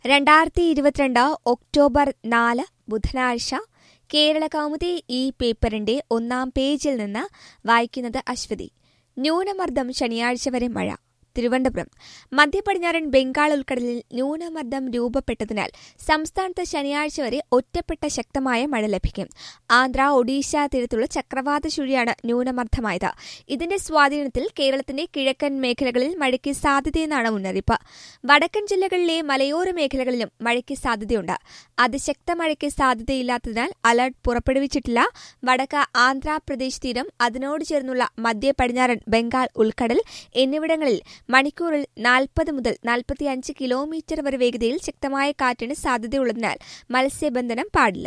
2022 October 4 ബുധനാഴ്ച കേരളകൗമുദി ഈ പേപ്പറിന്റെ ഒന്നാം പേജിൽ നിന്ന് വായിക്കുന്നത് അശ്വതി. ന്യൂനമർദ്ദം ശനിയാഴ്ച വരെ മഴ. തിരുവനന്തപുരം. മധ്യപടിഞ്ഞാറൻ ബംഗാൾ ഉൾക്കടലിൽ ന്യൂനമർദ്ദം രൂപപ്പെട്ടതിനാൽ സംസ്ഥാനത്ത് ശനിയാഴ്ച വരെ ഒറ്റപ്പെട്ട ശക്തമായ മഴ ലഭിക്കും. ആന്ധ്ര, ഒഡീഷ തീരത്തുള്ള ചക്രവാത ചുഴിയാണ് ന്യൂനമർദ്ദമായത്. ഇതിന്റെ സ്വാധീനത്തിൽ കേരളത്തിന്റെ കിഴക്കൻ മേഖലകളിൽ മഴയ്ക്ക് സാധ്യതയെന്നാണ് മുന്നറിയിപ്പ്. വടക്കൻ ജില്ലകളിലെ മലയോര മേഖലകളിലും മഴയ്ക്ക് സാധ്യതയുണ്ട്. അതിശക്ത മഴയ്ക്ക് സാധ്യതയില്ലാത്തതിനാൽ അലർട്ട് പുറപ്പെടുവിച്ചിട്ടില്ല. വടക്ക് ആന്ധ്രാപ്രദേശ് തീരം, അതിനോട് ചേർന്നുള്ള മധ്യ പടിഞ്ഞാറൻ ബംഗാൾ ഉൾക്കടൽ എന്നിവിടങ്ങളിൽ മണിക്കൂറിൽ 40 മുതൽ 45 കിലോമീറ്റർ വരെ വേഗതയിൽ ശക്തമായ കാറ്റിന് സാധ്യതയുള്ളതിനാൽ മത്സ്യബന്ധനം പാടില്ല.